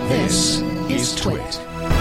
This is Twit.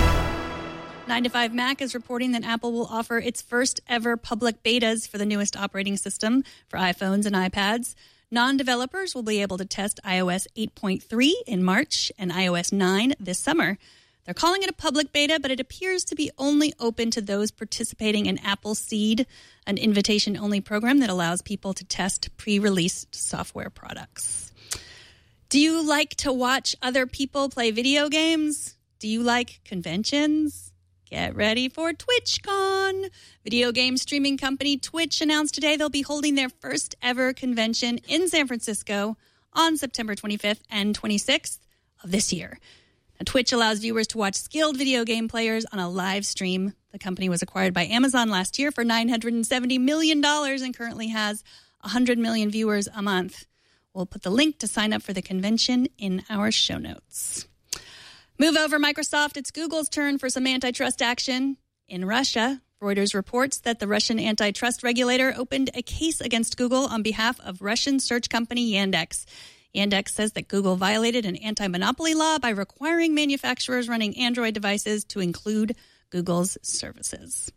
9 to 5 Mac is reporting that Apple will offer its first ever public betas for the newest operating system for iPhones and iPads. Non-developers will be able to test iOS 8.3 in March and iOS 9 this summer. They're calling it a public beta, but it appears to be only open to those participating in Apple Seed, an invitation-only program that allows people to test pre-released software products. Do you like to watch other people play video games? Do you like conventions? Get ready for TwitchCon. Video game streaming company Twitch announced today they'll be holding their first ever convention in San Francisco on September 25th and 26th of this year. Now, Twitch allows viewers to watch skilled video game players on a live stream. The company was acquired by Amazon last year for $970 million and currently has 100 million viewers a month. We'll put the link to sign up for the convention in our show notes. Move over, Microsoft. It's Google's turn for some antitrust action. In Russia, Reuters reports that the Russian antitrust regulator opened a case against Google on behalf of Russian search company Yandex. Yandex says that Google violated an anti-monopoly law by requiring manufacturers running Android devices to include Google's services.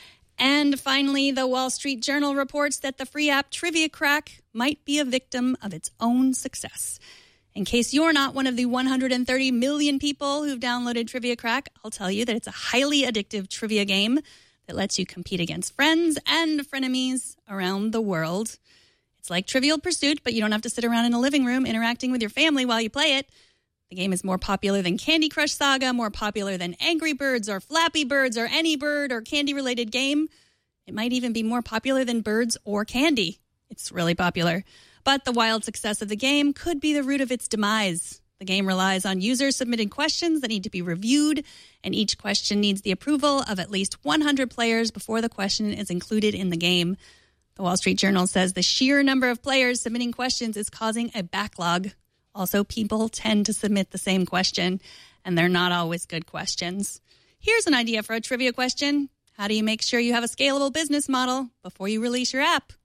And finally, the Wall Street Journal reports that the free app Trivia Crack might be a victim of its own success. In case you're not one of the 130 million people who've downloaded Trivia Crack, I'll tell you that it's a highly addictive trivia game that lets you compete against friends and frenemies around the world. It's like Trivial Pursuit, but you don't have to sit around in a living room interacting with your family while you play it. The game is more popular than Candy Crush Saga, more popular than Angry Birds or Flappy Birds or any bird or candy-related game. It might even be more popular than Birds or Candy. It's really popular. But the wild success of the game could be the root of its demise. The game relies on users submitting questions that need to be reviewed, and each question needs the approval of at least 100 players before the question is included in the game. The Wall Street Journal says the sheer number of players submitting questions is causing a backlog. Also, people tend to submit the same question, and they're not always good questions. Here's an idea for a trivia question. How do you make sure you have a scalable business model before you release your app?